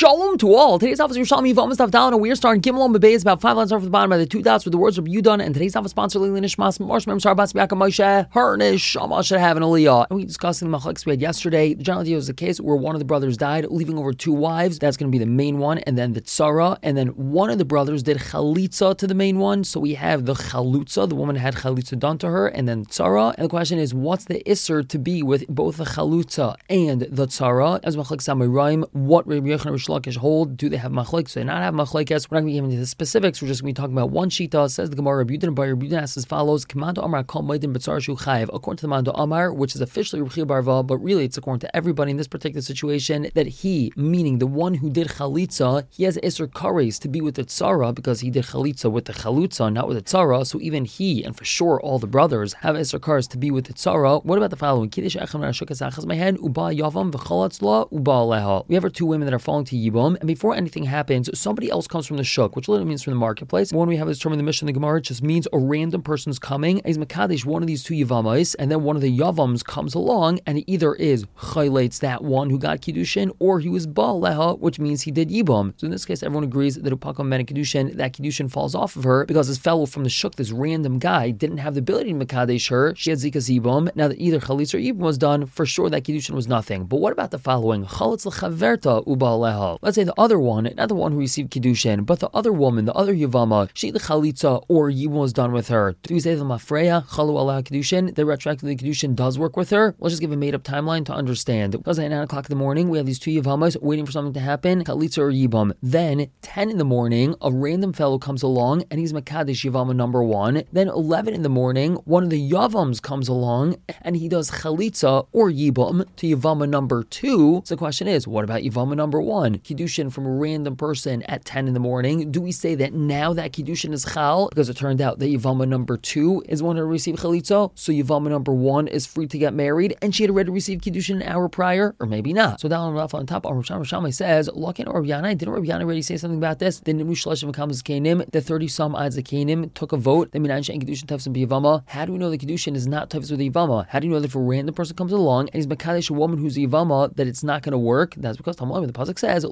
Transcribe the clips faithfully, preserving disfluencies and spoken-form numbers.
Shalom to all. Today's office is Yerushalmi Yevamos Daf Daled, and we are starting Gimel on Bebei. It's about five lines off the bottom by the two dots with the words of Yudon. And today's office sponsor Lili Nishmas Marsh Mem Sarbas Biaka Moshe Her Nishama should have an Aliyah. And we discussed in the Machlekes we had yesterday. The general idea was the case where one of the brothers died, leaving over two wives. That's going to be the main one, and then the tzara. And then one of the brothers did chalitza to the main one. So we have the chalutza. The woman had chalitza done to her, and then tzara. And the question is, what's the isser to be with both the chalutza and the tzara? As Machlekes Amoraim, what Rabbi Yochanan Rish Lakish hold? Do they have machlekes? So they not have machlekes. We're not going to be getting into the specifics. We're just going to be talking about one shita. Says the Gemara, Rabbi Yudan Bar Rabbi Yudan asks as follows: Kamando Amar Kol Moedim B'tzar Shu Chayiv. According to the Mando Amar, which is officially Rabbi Chia Barva, but really it's according to everybody in this particular situation, that he, meaning the one who did chalitza, he has Isser Kares to be with the tzara because he did chalitza with the chalutza, not with the tzara. So even he, and for sure all the brothers, have Isser Kares to be with the tzara. What about the following? Kiddush Echam Rashukas Achas Mehen Uba Yavam V'Chalatzla Uba Aleha. We have our two women that are falling to Yibum, and before anything happens, somebody else comes from the shuk, which literally means from the marketplace. When we have this term in the Mishnah in the Gemara, it just means a random person's coming. He's Makadesh one of these two Yavamais, and then one of the Yavams comes along, and he either is chaylates that one who got Kiddushin, or he was Ba'aleha, which means he did Yibum. So in this case, everyone agrees that Upakam met Kiddushin, that Kiddushin falls off of her, because this fellow from the shuk, this random guy, didn't have the ability to Makadesh her. She had Zikas Yibum. Now that either Chalitz or Yibum was done, for sure that Kiddushin was nothing. But what about the following? Chalitz l'chaverta Uba'aleha. Let's say the other one, not the one who received Kiddushin, but the other woman, the other Yavama, she the Chalitza or Yibum was done with her. Do we say the Mafreya, Chalu Allah Kiddushin, the retroactively Kiddushin does work with her? Let's just give a made up timeline to understand. Because at nine o'clock in the morning, we have these two Yavamas waiting for something to happen, Chalitza or Yibum. Then, ten in the morning, a random fellow comes along and he's Makadesh Yavama number one. Then, eleven in the morning, one of the Yavams comes along and he does Chalitza or Yibum to Yavama number two. So the question is, what about Yavama number one? Kiddushin from a random person at ten in the morning. Do we say that now that Kiddushin is Chal? Because it turned out that Yavama number two is one who received Chalitza, so Yavama number one is free to get married, and she had already received Kiddushin an hour prior, or maybe not. So down on top, Rav Shammai says, Lakin or Rav Yanai, didn't Rav Yanai already say something about this? The Nimru Shalashim Kamas Kainim, the thirty some odds of Kainim took a vote, the Minayin and Kiddushin Tefsim B'Yavama. How do we know the Kiddushin is not Tefsim with Yavama? How do you know that if a random person comes along and he's Makadesh a woman who's Yavama, that it's not going to work? That's because Tamalim, the Pasuk says,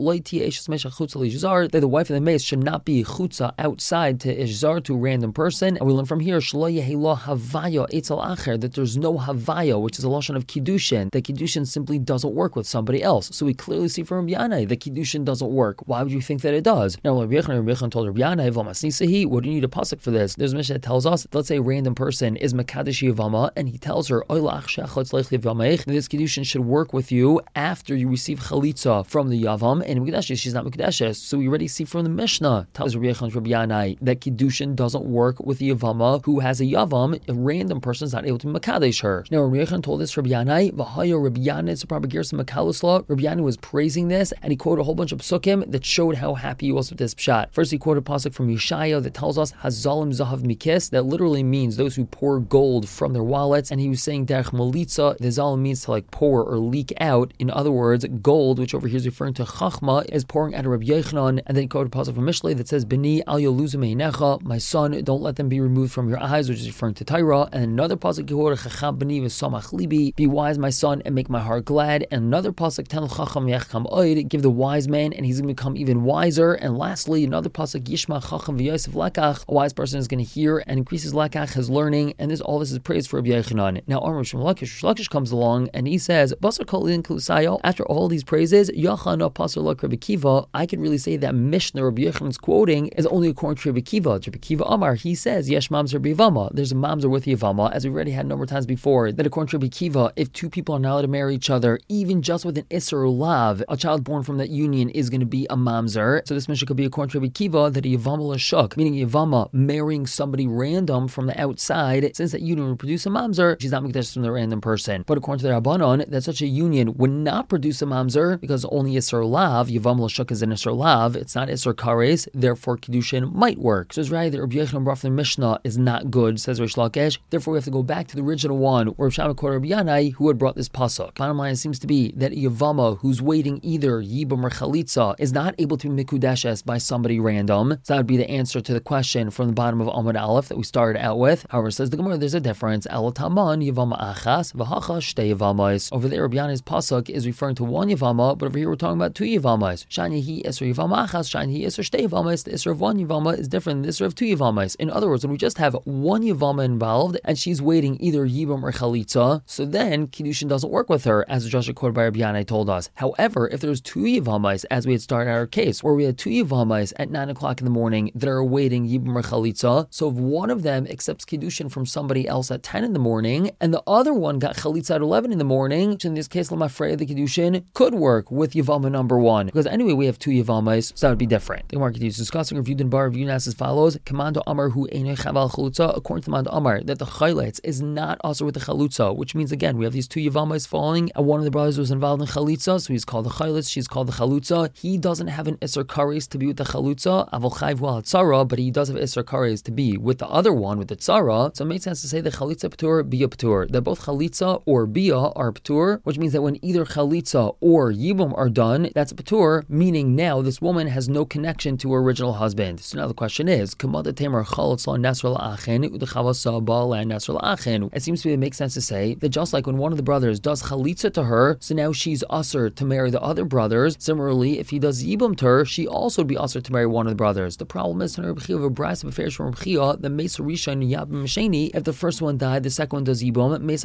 that the wife of the mace should not be chutza outside to ishzar, to a random person. And we learn from here that there's no havaya, which is a lashon of kiddushin. That kiddushin simply doesn't work with somebody else. So we clearly see from Rabbi Yanai that kiddushin doesn't work. Why would you think that it does? Now, Rabbi Yochanan told Rabbi Yanai, what do you need a pasuk for this? There's a Mishnah that tells us, let's say a random person is makadesh yavama, and he tells her that this kiddushin should work with you after you receive chalitza from the yavam, and Mekadeshes, she's not Mekadeshes. So we already see from the Mishnah, tells Rabbi Yochanan Rabbi Yanai, that Kiddushin doesn't work with the Yavama who has a Yavam. A random person is not able to Makadesh her. Now, Rabbi Yochanan told this Rabbi Yanai, V'hayo Rabbi Yanai, it's a proper Gersa Makalusla. Rabbi Yanai was praising this, and he quoted a whole bunch of psukim that showed how happy he was with this pshat. First, he quoted a pasuk from Yeshaya that tells us, Hazalim Zahav Mikis, that literally means those who pour gold from their wallets, and he was saying Derech Malitza, the Zalim means to like pour or leak out. In other words, gold, which over here is referring to Chachma, is pouring out of Rabbi Yochanan. And then he quoted a pasuk from Mishlei that says, B'ni al yoluzu meinecha, my son, don't let them be removed from your eyes, which is referring to Torah. And another pasuk, he quoted, Chacham b'ni v'samach libi, be wise, my son, and make my heart glad. And another pasuk, Ten chacham yachkam oid, give the wise man, and he's going to become even wiser. And lastly, another pasuk, Yishma chacham v'yosef lakach, a wise person is going to hear and increase his lakach, his learning. And this all this is praise for Rabbi Yochanan. Now, Amar Shem Lakish, Lakish comes along and he says, Basar kol in klusayo. After all these praises, Yachana pasar lak Rabbi Kiva, I can really say that Mishnah Rabbi Yochanan's quoting is only according to Rabbi Kiva. Rabbi Kiva Amar, he says, Yesh mamzer b'Yavama. There's a mamzer with Yavama, as we already had a number of times before, that according to Rabbi Kiva, if two people are not allowed to marry each other, even just with an Isser or Lav, a child born from that union is going to be a mamzer. So this Mishnah could be according to Rabbi Kiva that a Yavama l'shuk, meaning Yavama marrying somebody random from the outside, since that union would produce a mamzer, she's not Mekdesh from the random person. But according to the Rabbanon, that such a union would not produce a mamzer because only Isser Lav, Yavama l'shuk is an Isser Lav, it's not Isser Kares, therefore Kiddushin might work. So it's right that Rabbi Yochanan brought from the Mishnah is not good, says Rish Lakish. Therefore we have to go back to the original one where Rav Shammai quoted Rabbi Yanai, who had brought this pasuk. Bottom line seems to be that Yavama who's waiting either Yibam or Chalitza is not able to be Mikudeshes by somebody random. So that would be the answer to the question from the bottom of Amud Aleph that we started out with. However, says the Gemara, there's a difference. El Taman Yavama Achas V'Hacha Shtei Yavamas. Over there, Rabbi Yanai's pasuk is referring to one Yavama, but over here we're talking about two Yavamas. Yivamas. Shani he Isser Yivama Achas, Shani he Isser Shtei Yivamas. The Isser of one Yivama is different than the Isser of two Yivamas. In other words, when we just have one Yivama involved and she's waiting either Yibam or Chalitza, so then Kiddushin doesn't work with her, as the Joshua quoted by Rabbi Yanai told us. However, if there's two Yivamas, as we had started our case, where we had two Yivamas at nine o'clock in the morning that are awaiting Yibam or Chalitza, so if one of them accepts Kiddushin from somebody else at ten in the morning, and the other one got Chalitza at eleven in the morning, in this case, Lamafreya, the Kiddushin could work with Yivama number one, because anyway, we have two Yivamas, so that would be different. The Gemara continues discussing Rav Yudin bar Rav Yunas as follows: Commando Amar hu einei chaval chalutza. According to Commando Amar, that the chayletz is not also with the chalutza, which means again we have these two Yivamas falling, and one of the brothers was involved in chalitza, so he's called the chayletz, she's called the chalutza. He doesn't have an iser kares to be with the chalutza, avol chayv wal tzara, but he does have iser kares to be with the other one, with the tzara. So it makes sense to say the chalitza p'tur, bia p'tur, that both chalitza or bia are p'tur, which means that when either chalitza or yibum are done, that's a p'tur, meaning now this woman has no connection to her original husband. So now the question is, it seems to me it makes sense to say that just like when one of the brothers does chalitza to her, so now she's usher to marry the other brothers. Similarly, if he does yibum to her, she also would be usher to marry one of the brothers. The problem is, if the first one died, the second one does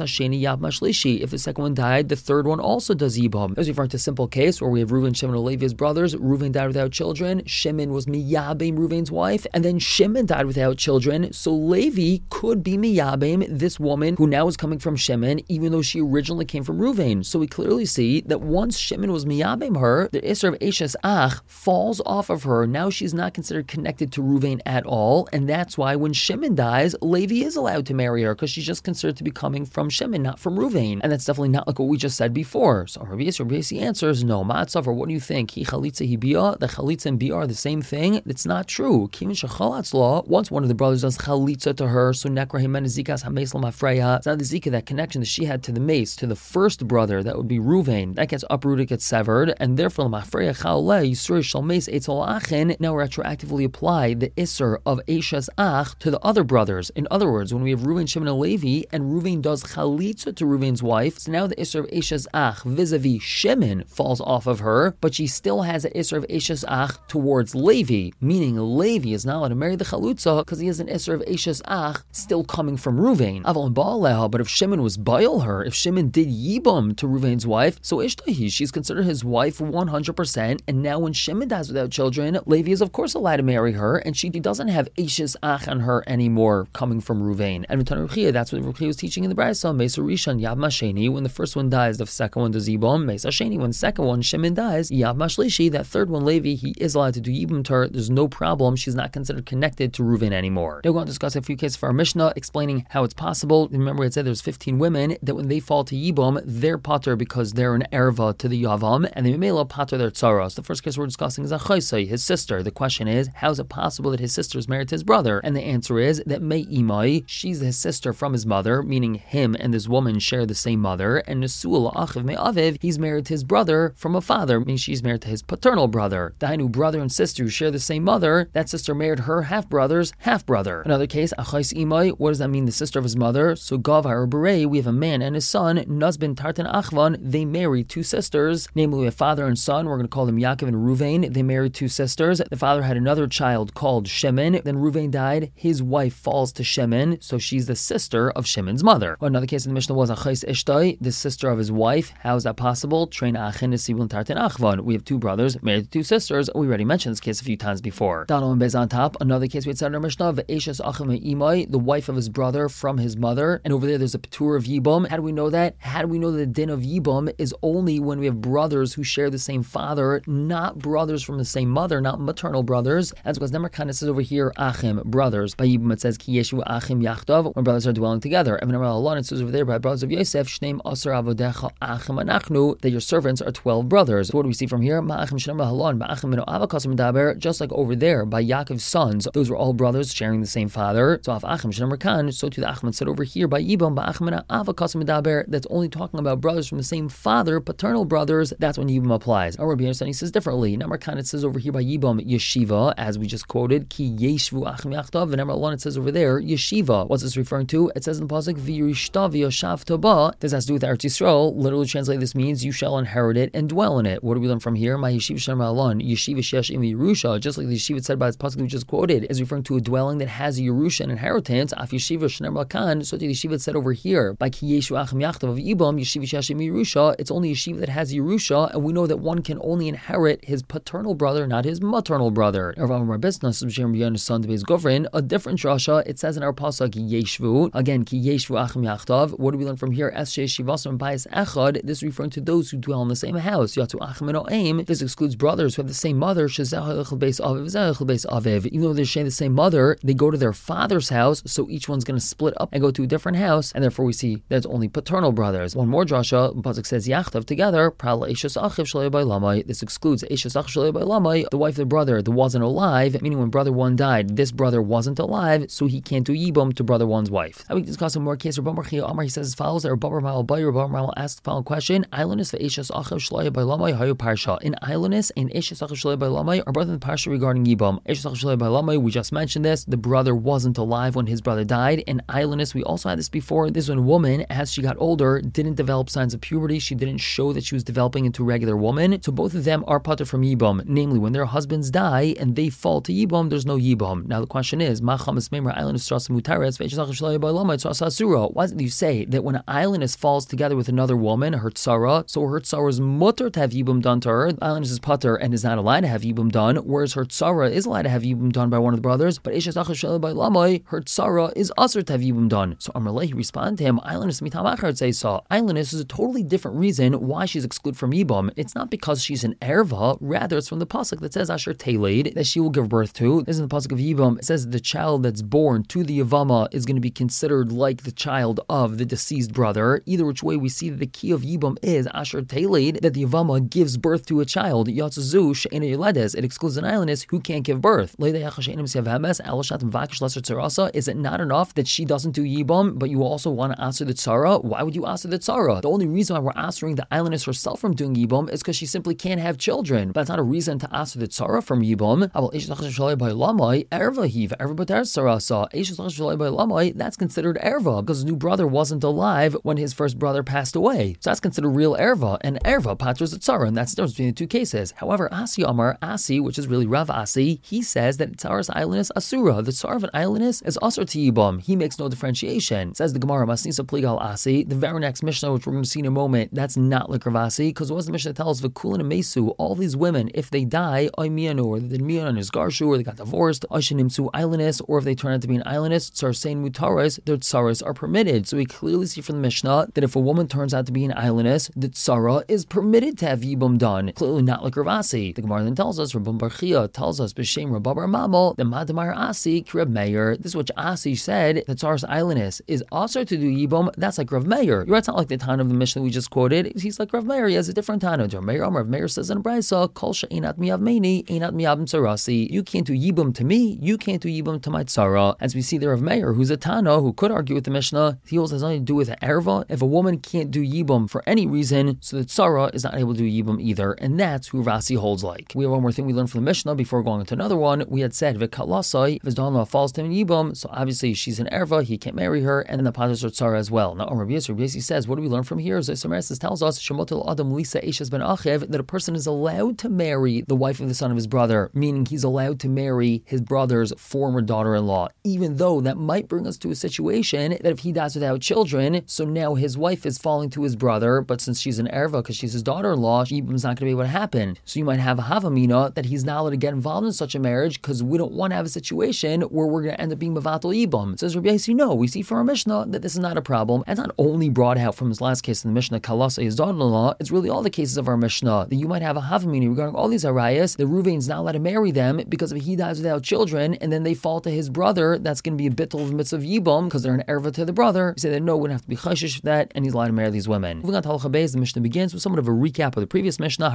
yibum. If the second one died, the third one also does yibum. That was referring to a simple case where we have Reuven, Shimon, and Levi as brothers. Reuven died without children. Shimon was miyabim, Reuven's wife, and then Shimon died without children. So Levi could be miyabim, this woman who now is coming from Shimon, even though she originally came from Reuven. So we clearly see that once Shimon was miyabim her, the Isser of Eshes Ach falls off of her. Now she's not considered connected to Reuven at all, and that's why when Shimon dies, Levi is allowed to marry her, because she's just considered to be coming from Shimon, not from Reuven. And that's definitely not like what we just said before. So Rabbi Yisrael, Rabbi Yisrael answers, no, Ma'atzavar, what do you think? He chalitza, he bia, the chalitza and bia are the same thing? It's not true. Kivin shechalatz law, once one of the brothers does chalitza to her, so nekra himen zikas hameis l'mafreya, it's not the zika, that connection that she had to the mace, to the first brother, that would be Reuven, that gets uprooted, gets severed, and therefore l'mafreya chaleh, yisur shal mace eitzel achin, now retroactively apply the isser of Eshes Ach to the other brothers. In other words, when we have Reuven, Shimon, and Levi, and Reuven does chalitza to Reuven's wife, so now the isser of Eshes Ach vis-a-vis Shimon falls off of her, but she still has an isser of Eshes Ach towards Levi, meaning Levi is not allowed to marry the chalutza because he has an isser of Eshes Ach still coming from Reuven. Avon ba'aleha, but if Shimon was bail her, if Shimon did yibum to Reuven's wife, so ishtahi, she's considered his wife one hundred percent, and now when Shimon dies without children, Levi is of course allowed to marry her, and she doesn't have Eshes Ach on her anymore coming from Reuven. And that's what Ruchia was teaching in the Brayso, Mesa Rishon Yav Masheni, when the first one dies, the second one does yibum. Mesa Sheni, when the second one Shimon dies, Yav Mashlishi, that third one Levi, he is allowed to do yibum to her. There's no problem. She's not considered connected to Reuven anymore. Now we're going to discuss a few cases for our Mishnah, explaining how it's possible. Remember, it said there's fifteen women that when they fall to yibum, they're pater because they're an erva to the yavam, and the memela pater their tzaros. The first case we're discussing is Achaisai, his sister. The question is, how is it possible that his sister is married to his brother? And the answer is that Mei Imai, she's his sister from his mother, meaning him and this woman share the same mother, and Nesu'al Achiv Me'aviv, he's married to his brother from a father, meaning she's married to his paternal brother. Dainu, brother and sister who share the same mother, that sister married her half-brother's half-brother. Another case, Achais Imai, what does that mean, the sister of his mother? So Gava or Berei, we have a man and his son, Nazbin Tartan Achvan, they married two sisters, namely a father and son, we're going to call them Yaakov and Ruvain, they married two sisters. The father had another child called Shimon, then Ruvain died, his wife falls to Shimon, so she's the sister of Shimon's mother. Well, another case in the Mishnah was Achais Ishtai, the sister of his wife. How is that possible? Train Achin Nesibun Tartan Achvan. We have two brothers married to two sisters. We already mentioned this case a few times before. Dano and Bez on top. Another case we had said in our Mishnah, Ve'eshes Achim Imai, the wife of his brother from his mother. And over there, there's a Patur of Yibum. How do we know that? How do we know that the din of Yibum is only when we have brothers who share the same father, not brothers from the same mother, not maternal brothers? That's because Nemer kind of says over here, Achim, brothers. By Yibum it says, Ki Yeshu Achim Yachtav, when brothers are dwelling together. And Nemer Allah, it says over there, by brothers of Yosef, Shneim Asar Avodecha Achim Anachnu, that your servants are twelve brothers. So what do we see from here? Ma'achim Shneim Halon, Ma'achim Mino Avakasim Daber, just like over there, by Yaakov's sons, those were all brothers sharing the same father. So Af Achim Shneim Kan, so to the Achim said over here, by Yibum, Ma'achim Mino Avakasim Daber, that's only talking about brothers from the same father, paternal brothers, that's when Yibum applies. Our Rabbi Yochanan says differently. Namar Kan, it says over here by Yibum, Yeshiva, as we just quoted, Ki Yeshvu Achim Yachtav, and Namar Alon, it says over there, Yeshiva. What's this referring to? It says in the pasuk, V'yirishta v'yoshav toba. This has to do with Eretz Yisrael. Literally translated, this means you shall inherit it and dwell in it. What are we we learn from here? My yeshiva shem alon yeshiva shesh im yerusha, just like the yeshiva said by this pasuk we just quoted, is referring to a dwelling that has a yerusha, an inheritance. Af yeshiva shem kan, so the yeshiva said over here by ki yeshu achim yachtav of ibam yeshiva shesh im yerusha. It's only yeshiva that has yerusha, and we know that one can only inherit his paternal brother, not his maternal brother. A different drasha, it says in our pasuk yeshvu again ki yeshvu achim yachtav. What do we learn from here? Es sheyeshivasam bayis echad. This is referring to those who dwell in the same house. Yatu achim and oim. This excludes brothers who have the same mother. Shezeh echel beis aviv, zeh echel beis aviv. Even though they share the same mother, they go to their father's house, so each one's going to split up and go to a different house, and therefore we see that it's only paternal brothers. One more drasha, the pasuk says yachtav together. Pral eishes achiv shalei by lamai. This excludes eishes achiv shalei by lamai, the wife of the brother that wasn't alive, meaning when brother one died, this brother wasn't alive, so he can't do yibum to brother one's wife. Now we can discuss some more cases. Rabban Bar Chia Amar, he says as follows: that Rabban Bar Malbai, Rabban Bar asks the following question: Islandus ve'eshes achiv shalei by lamai hayu parsha. In Islandus and eshes achiv shalei by lamai are both in the parsha regarding yibum. Eshes achiv shalei by lamai, we just mentioned this. The brother wasn't alive when his brother died. In Islandus, we also had this before. This when a woman, as she got older, didn't develop signs of puberty. She didn't show that she was developing into a regular woman. So both of them are pater from yibum. Namely, when their husbands die and they fall to yibum, there's no yibum. Now the question is, why is it you say that when an islandess falls together with another woman, her tzara, so her tzara is mutter to have yibum done to her, the islandess is pater and is not allowed to have yibum done, whereas her tzara is allowed to have yibum done by one of the brothers, but her tzara is usher to have yibum done. So Amrullah, he responded to him, islandess mitamachar say so. Islandess is a totally different reason why she's excluded from yibum. It's not because she's an erva, rather it's from the pasuk that says asher teiled, that she will give birth to. This is in the pasuk of yibum. It says the child that's born to the Yavama is going to be considered like the child of the deceased brother. Either which way, we see that the key of Yibam is Asher Teiled, that the Yavama gives birth to a child. Yatzazu she'ena yeledes. It excludes an islandess who can't give birth. Is it not enough that she doesn't do Yibam, but you also want to answer the tzara? Why would you answer the tzara? The only reason why we're answering the islandess herself from doing Yibam is because she simply can't have children. But that's not a reason to answer the tzara from Yibam. That's considered erva because his new brother wasn't alive when his first brother passed away. So that's considered real erva, and erva patros the tzara, and that's the difference between the two cases. However, Asi Amar, Asi, which is really Rav Asi, he says that tzara's islandess asura. The tzara of an islandess is asur to yibam. He makes no differentiation. Says the Gemara, Masnisa Pligal Asi. The very next Mishnah, which we're going to see in a moment, that's not like Rav Asi, because what does the Mishnah tell us? V'kulan and Mesu, all these women, if they die, oy miyanu, or they did miyan and his garshu, or they got divorced, oyshenimsu islandess, or if they turn out to be an islandess, tzar sein mutaras, their tsaras are permitted. So we clearly see from the Mishnah that if a woman turns out to be an islandess, the tzara is permitted to have yibum done. Clearly not like Rav Asi. The Gemara then tells us, Rabban Bar Chia tells us, b'shem Rabba Bar Mamal, the Madamar Asi, Reb Meir. This is what Asi said, that tzara's islandess is also to do yibum. That's like Rav Meir. You're right, it's not like the Tana of the Mishnah we just quoted. He's like Rav Meir. He has a different Tana. Rav Meir, Rav Meir says in a brayso, Kol she'inat miyav meini, einat miyabim tzarasi. You can't do yibum to me, you can't do yibum to my tzara. As we see there of Meir, who's a Tana, who could argue with the Mishnah, he also has nothing to do with erva. If a woman can't do yibum for any reason, so the tzara is not able to do yibum either, and that's who Rasi holds like. We have one more thing we learned from the Mishnah before going into another one. We had said, V'kalasai, if his daughter-in-law falls to him in yibum, so obviously she's an erva, he can't marry her, and then the patas are tzara as well. Now, Rabbi Yisrael, Rabbi Yisrael says, what do we learn from here? Zoysameres tells us, Shemotel Adam Lisa Eshes ben Achev, that a person is allowed to marry the wife of the son of his brother, meaning he's allowed to marry his brother's former daughter-in-law, even though that might bring us to a situation that if he dies without children, so now his wife is falling to his brother, but since she's an erva, because she's his daughter-in-law, yibum's not going to be able to happen. So you might have a havamina that he's not allowed to get involved in such a marriage because we don't want to have a situation where we're going to end up being mavatal yibum. It says Rabbi Yossi, no, we see from our Mishnah that this is not a problem. And it's not only brought out from his last case in the Mishnah, Kalasa, his daughter-in-law, it's really all the cases of our Mishnah that you might have a havamina regarding all these arayas. The Ruvain's not allowed to marry them because if he dies without children and then they fall to his brother, that's going to be a bittul of mitzvah yibum because they're an erva to the brother. We say that no, we wouldn't have to be chayshish for that, and he's allowed to marry these women. Moving on to Halacha Beis, the Mishnah begins with somewhat of a recap of the previous Mishnah.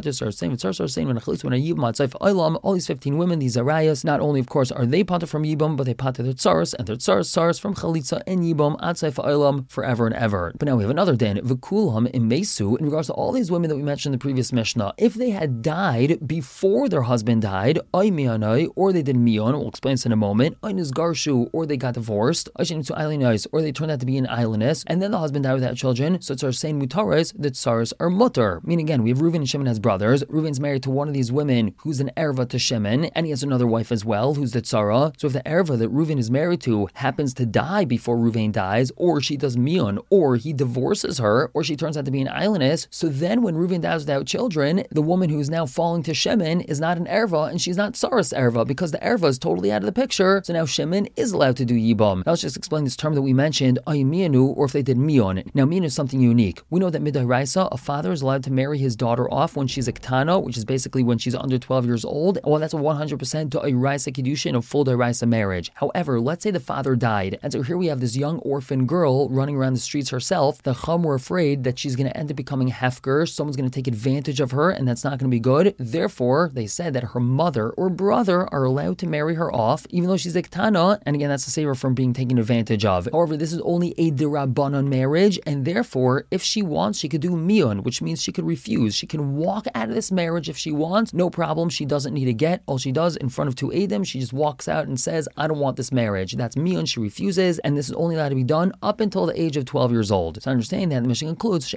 All these fifteen women, these arayas, not only of course are they pater from yibum, but they pater their tsaras and their tsaras tsaras from chalitza and yibum atzai fa'olam forever and ever. But now we have another din, v'kulham imesu, in regards to all these women that we mentioned in the previous Mishnah. If they had died before their husband died, ay miyanai, or they did miyon, we'll explain this in a moment, ay nizgarshu, or they got divorced, ay shenim to islandais, or they turned out to be an islandess, and then the husband died without children, so it's our saying mutaras that tsaras are mutter. Meaning again, we have if Reuven and Shimon has brothers, Reuven's married to one of these women who's an erva to Shimon, and he has another wife as well, who's the tzara. So if the erva that Reuven is married to happens to die before Reuven dies, or she does miyun, or he divorces her, or she turns out to be an islandess, so then when Reuven dies without children, the woman who's now falling to Shimon is not an erva, and she's not tzaras erva, because the erva is totally out of the picture, so now Shimon is allowed to do yibam. Now let's just explain this term that we mentioned, ayimiyanu, or if they did miyun. Now miyun is something unique. We know that midaraisa, a father is allowed to marry his daughter off when she's a ketana, which is basically when she's under twelve years old. Well, that's a one hundred percent da'iraisa kiddushin, a full da'iraisa marriage. However, let's say the father died, and so here we have this young orphan girl running around the streets herself. The Chum were afraid that she's going to end up becoming hefker, someone's going to take advantage of her, and that's not going to be good. Therefore, they said that her mother or brother are allowed to marry her off, even though she's a ketana, and again, that's to save her from being taken advantage of. However, this is only a derabanan marriage, and therefore, if she wants, she could do miyun, which means she could refuse. She can walk out of this marriage if she wants, no problem. She doesn't need a get. All she does in front of two edim, she just walks out and says, I don't want this marriage. That's miyun. She refuses, and this is only allowed to be done up until the age of twelve years old. So understand that the Mishnah includes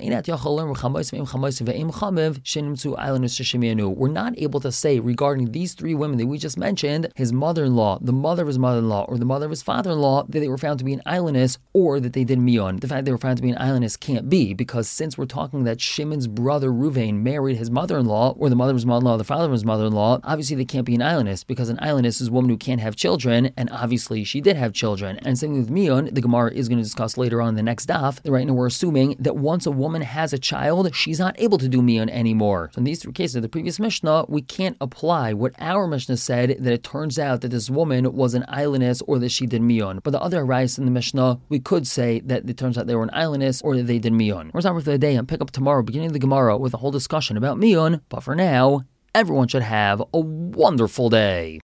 we're not able to say regarding these three women that we just mentioned, his mother-in-law, the mother of his mother-in-law, or the mother of his father-in-law, that they were found to be an islandess, or that they did miyun. The fact they were found to be an islandess can't be, because since we're talking that Shimon's brother Reuven married his mother-in-law, or the mother of his mother-in-law, the father of his mother-in-law, obviously they can't be an islandess, because an islandess is a woman who can't have children, and obviously she did have children. And same with miyun, the Gemara is going to discuss later on in the next daf. Right now we're assuming that once a woman has a child, she's not able to do miyun anymore. So in these three cases of the previous Mishnah, we can't apply what our Mishnah said, that it turns out that this woman was an islandess or that she did miyun. But the other rice in the Mishnah, we could say that it turns out they were an islandess or that they did miyun. We're stopping for the day and pick up tomorrow, beginning of the Gemara, with a whole discussion about miyun. But for now, everyone should have a wonderful day.